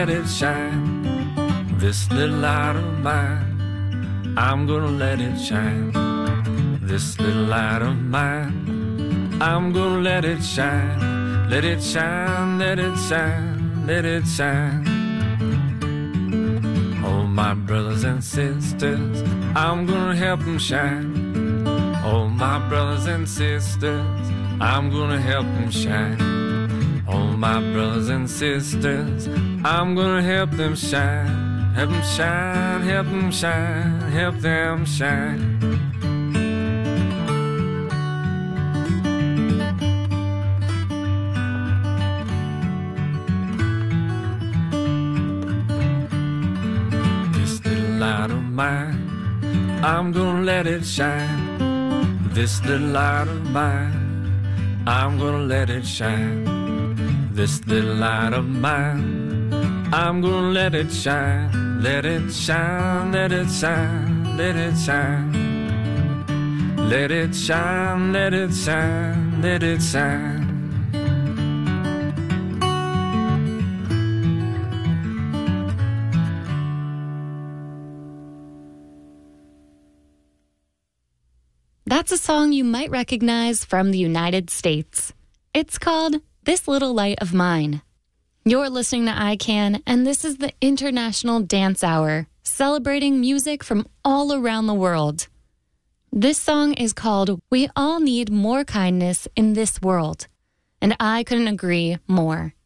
let it shine. This little light of mine, I'm gonna let it shine. This little light of mine, I'm gonna let it shine. Let it shine, let it shine, let it shine. Oh, my brothers and sisters, I'm gonna help them shine. Oh, my brothers and sisters, I'm gonna help them shine. Oh, my brothers and sisters, I'm gonna help them shine. Help them shine, help them shine, help them shine. This little light of mine, I'm gonna let it shine. This little light of mine, I'm gonna let it shine. This little light of mine, I'm gonna let it shine. Let it shine, let it shine, let it shine. Let it shine, let it shine, let it shine. That's a song you might recognize from the United States. It's called This Little Light of Mine. You're listening to ICANN, and this is the International Dance Hour, celebrating music from all around the world. This song is called We All Need More Kindness in This World, and I couldn't agree more.